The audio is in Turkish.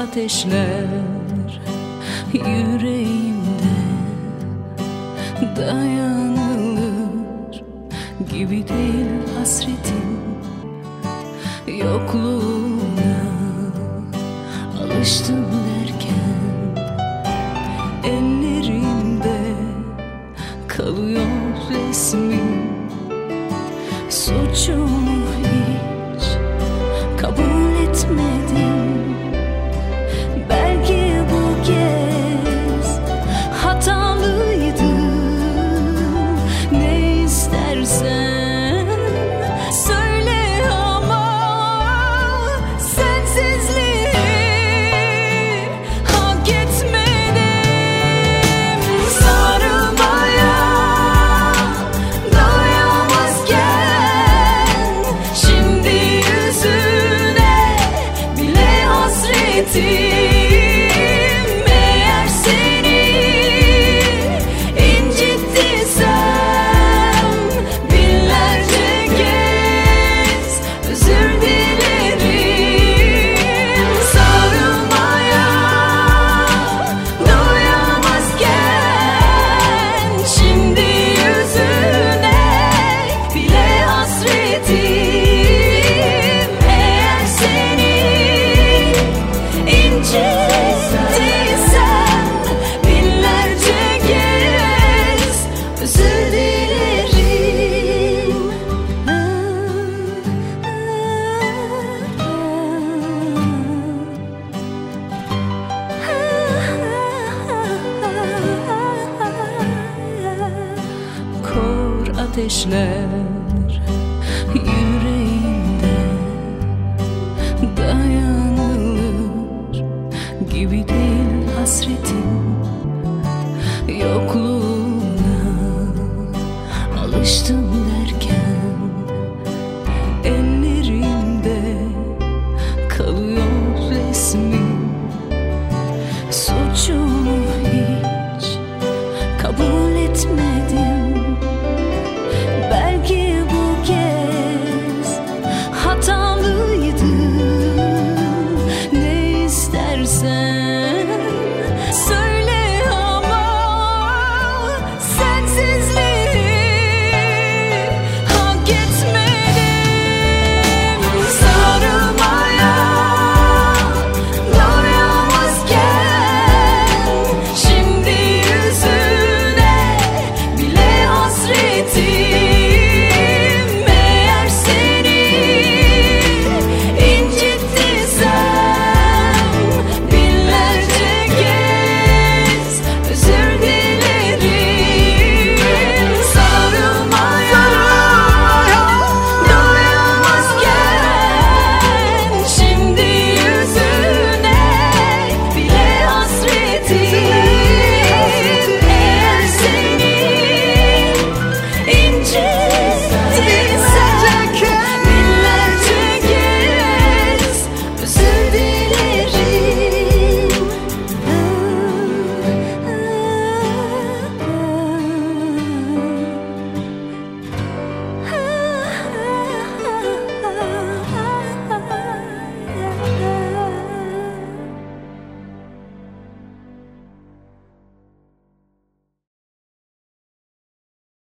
ateşler yüreğimde, dayanılır gibi değil hasretin. Yokluğuna alıştım derken ellerimde kalıyor resmin. Suçumu hiç kabul etmedim. Belki bu kez hatalıydım. Ne istersen söyle ama sensizliği hak etmedim. Sarılmaya doyamazken şimdi yüzüne bile hasretim. Eğer seni incittiysem binlerce kez özür dilerim. Sarılmaya doyamazken şimdi yüzüne bile hasretim. Eğer seni incittiysem binlerce kez özür dilerim. Kor ateşler yüreğimde, dayanılır gibi değil hasretin. Yokluğuna alıştım